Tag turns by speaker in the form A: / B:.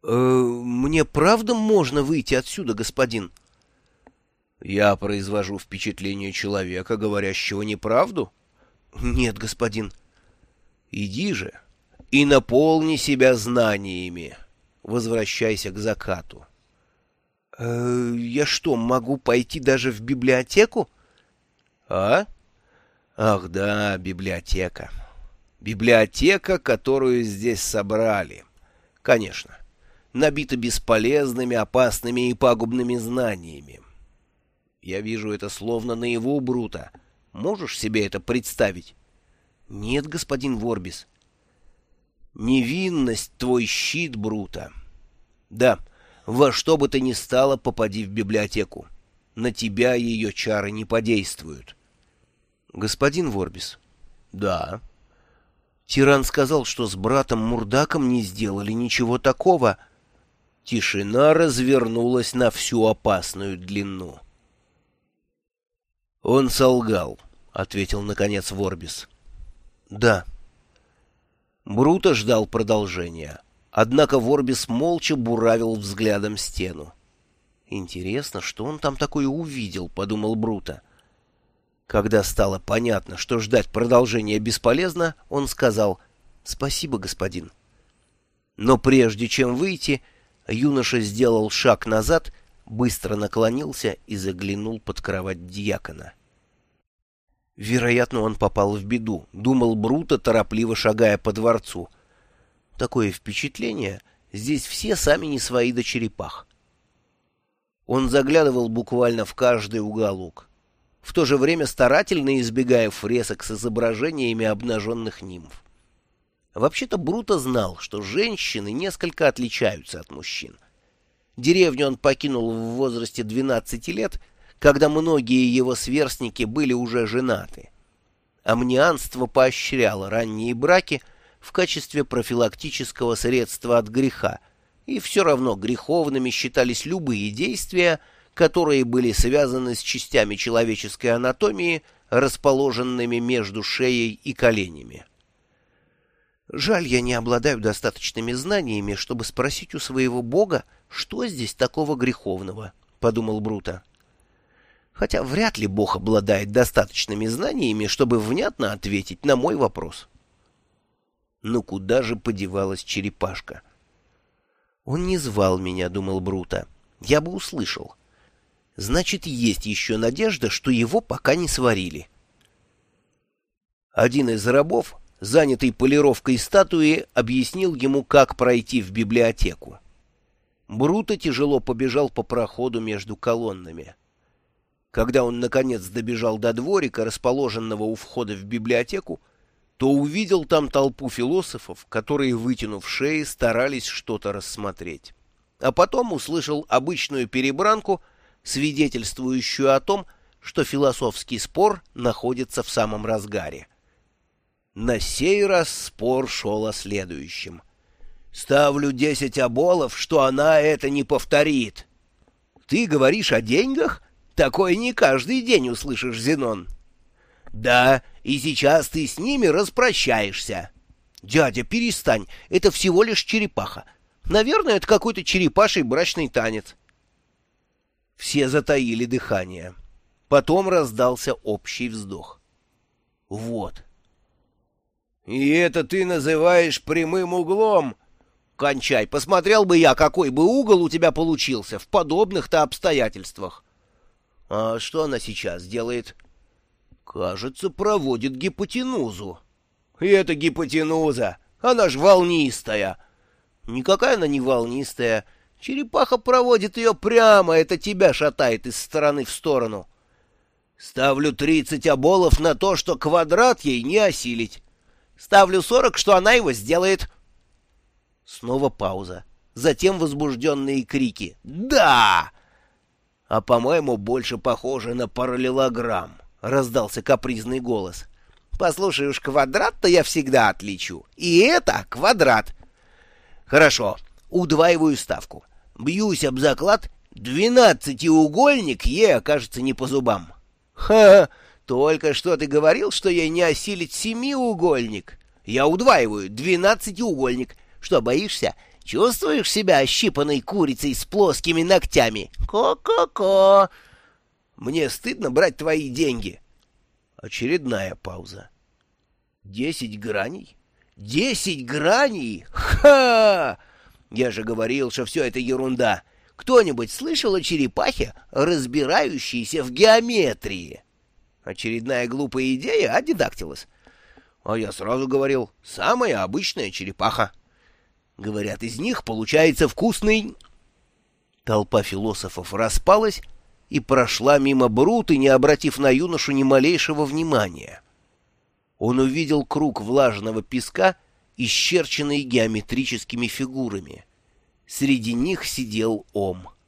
A: Мне правда можно выйти отсюда, господин?»
B: Я произвожу впечатление человека, говорящего неправду?
A: «Нет, господин».
B: Иди же и наполни себя знаниями. Возвращайся к закату.
A: Я что, могу пойти даже в библиотеку?»
B: А? Ах да, библиотека. Библиотека, которую здесь собрали. Конечно, набита бесполезными, опасными и пагубными знаниями. Я вижу это словно наяву, Брута. Можешь себе это представить?
A: «Нет, господин Ворбис».
B: Невинность — твой щит, Брута. Да, во что бы то ни стало, попади в библиотеку. На тебя ее чары не подействуют.
A: «Господин Ворбис».
B: Да.
A: «Тиран сказал, что с братом Мурдаком не сделали ничего такого».
B: Тишина развернулась на всю опасную длину. «Он солгал», — ответил наконец Ворбис.
A: «Да».
B: Брута ждал продолжения, однако Ворбис молча буравил взглядом стену.
A: «Интересно, что он там такое увидел?» — подумал Брута.
B: Когда стало понятно, что ждать продолжения бесполезно, он сказал:
A: «Спасибо, господин».
B: Но прежде чем выйти, юноша сделал шаг назад, быстро наклонился и заглянул под кровать дьякона.
A: «Вероятно, он попал в беду», — думал Брута, торопливо шагая по дворцу. «Такое впечатление, здесь все сами не свои до черепах».
B: Он заглядывал буквально в каждый уголок, в то же время старательно избегая фресок с изображениями обнаженных нимф. Вообще-то Брута знал, что женщины несколько отличаются от мужчин. Деревню он покинул в возрасте 12 лет, когда многие его сверстники были уже женаты. Амнианство поощряло ранние браки в качестве профилактического средства от греха, и все равно греховными считались любые действия, которые были связаны с частями человеческой анатомии, расположенными между шеей и коленями.
A: «Жаль, я не обладаю достаточными знаниями, чтобы спросить у своего бога, что здесь такого греховного», — подумал Брута. Хотя вряд ли бог обладает достаточными знаниями, чтобы внятно ответить на мой вопрос.
B: Но куда же подевалась черепашка?
A: «Он не звал меня», — думал Брута. «Я бы услышал. Значит, есть еще надежда, что его пока не сварили».
B: Один из рабов, занятый полировкой статуи, объяснил ему, как пройти в библиотеку. Брута тяжело побежал по проходу между колоннами. Когда он, наконец, добежал до дворика, расположенного у входа в библиотеку, то увидел там толпу философов, которые, вытянув шеи, старались что-то рассмотреть. А потом услышал обычную перебранку, свидетельствующую о том, что философский спор находится в самом разгаре. На сей раз спор шел о следующем. «Ставлю 10 оболов, что она это не повторит». «Ты говоришь о деньгах? Такое не каждый день услышишь, Зенон». «Да, и сейчас ты с ними распрощаешься». «Дядя, перестань, это всего лишь черепаха. Наверное, это какой-то черепаший брачный танец». Все затаили дыхание. Потом раздался общий вздох. «Вот». «И это ты называешь прямым углом?» «Кончай, посмотрел бы я, какой бы угол у тебя получился в подобных-то обстоятельствах». «А что она сейчас делает?» «Кажется, проводит гипотенузу». «И это гипотенуза, она ж волнистая». «Никакая она не волнистая. Черепаха проводит ее прямо, это тебя шатает из стороны в сторону». «Ставлю 30 оболов на то, что квадрат ей не осилить». «Ставлю 40, что она его сделает». Снова пауза. Затем возбужденные крики. «Да!» «А, по-моему, больше похоже на параллелограмм», — раздался капризный голос. «Послушай уж, квадрат-то я всегда отличу. И это квадрат». «Хорошо, удваиваю ставку. Бьюсь об заклад, 12-угольник ей окажется не по зубам». «Ха-ха! Только что ты говорил, что ей не осилить 7-угольник. Я удваиваю, 12-угольник. Что, боишься?
A: Чувствуешь себя ощипанной курицей с плоскими ногтями? Ко-ко-ко.
B: Мне стыдно брать твои деньги. Очередная пауза. 10 граней? 10 граней? Ха! Я же говорил, что все это ерунда. Кто-нибудь слышал о черепахе, разбирающейся в геометрии? Очередная глупая идея, а, Дидактилос? А я сразу говорил, самая обычная черепаха. Говорят, из них получается вкусный... Толпа философов распалась и прошла мимо Бруты, не обратив на юношу ни малейшего внимания. Он увидел круг влажного песка, исчерченный геометрическими фигурами. Среди них сидел Ом.